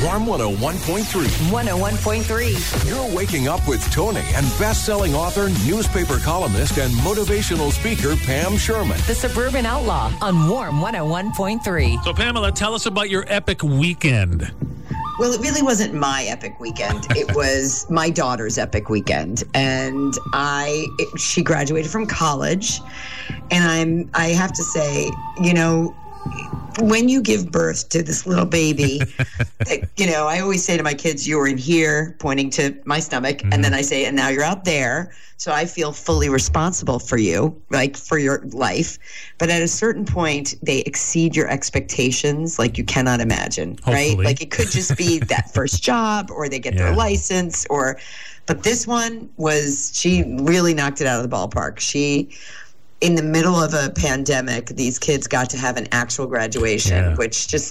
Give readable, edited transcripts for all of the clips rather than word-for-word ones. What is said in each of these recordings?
Warm 101.3. 101.3. You're waking up with Tony and best-selling author, newspaper columnist, and motivational speaker Pam Sherman. The Suburban Outlaw on Warm 101.3. So, Pamela, tell us about your epic weekend. Well, it really wasn't my epic weekend. It was my daughter's epic weekend. And she graduated from college. And I have to say, when you give birth to this little baby, I always say to my kids, you were in here, pointing to my stomach. Mm-hmm. And then I say, and now you're out there. So I feel fully responsible for you, like for your life. But at a certain point, they exceed your expectations like you cannot imagine, Hopefully. right? Like it could just be that first job or they get their license but this one she really knocked it out of the ballpark. In the middle of a pandemic, these kids got to have an actual graduation, which just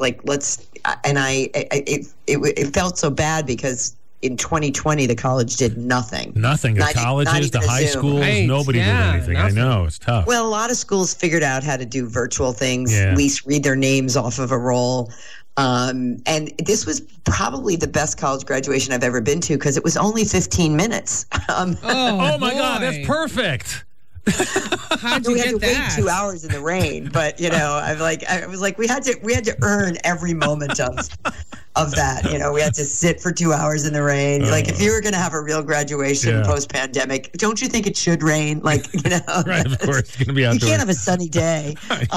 it felt so bad because in 2020, the college did nothing. Nothing. The colleges, the high schools, nobody did anything. Nothing. I know. It's tough. Well, a lot of schools figured out how to do virtual things, at least read their names off of a roll. And this was probably the best college graduation I've ever been to because it was only 15 minutes. Oh my God, that's perfect. How'd you get that? We had to wait 2 hours in the rain, but I was like, we had to earn every moment of that. We had to sit for 2 hours in the rain. Like if you were going to have a real graduation post-pandemic, don't you think it should rain? Right, of course, it's going to be outdoors. You can't have a sunny day.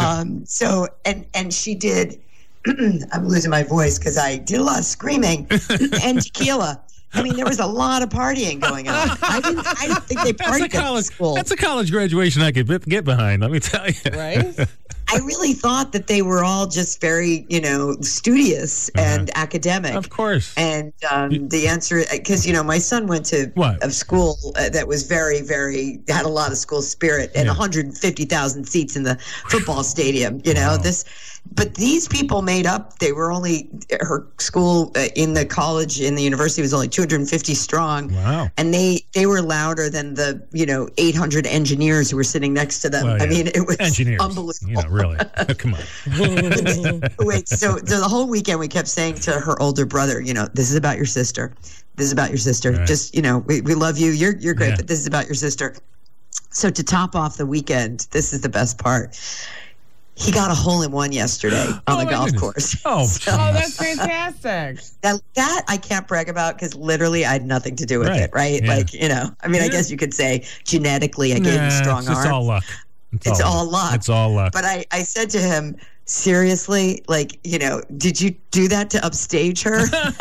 So she did. I'm losing my voice because I did a lot of screaming and tequila. I mean, there was a lot of partying going on. I didn't think they partied at school. That's a college graduation I could get behind, let me tell you. Right? I really thought that they were all just very, studious and academic. Of course. And the answer, because, my son went to a school that was very, very, had a lot of school spirit and 150,000 seats in the football stadium, Wow. But these people made up. They were only, her school in the college, in the university was only 250 strong. Wow. And they were louder than the, 800 engineers who were sitting next to them. Well, I mean, it was unbelievable. Really. Come on. Wait, so the whole weekend we kept saying to her older brother, this is about your sister. This is about your sister. Right. Just, we love you. You're great, but this is about your sister. So to top off the weekend, this is the best part. He got a hole-in-one yesterday on the golf course. Oh, that's fantastic. That I can't brag about because literally I had nothing to do with it, right? Yeah. I guess you could say genetically I gave him strong arm. It's all luck. It's all luck. It's all luck. But I said to him, seriously, did you do that to upstage her?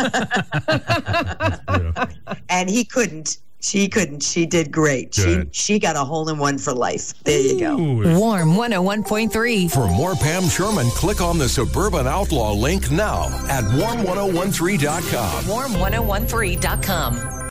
And he couldn't. She couldn't. She did great. She got a hole-in-one for life. There you go. Warm 101.3. For more Pam Sherman, click on the Suburban Outlaw link now at warm1013.com. Warm1013.com.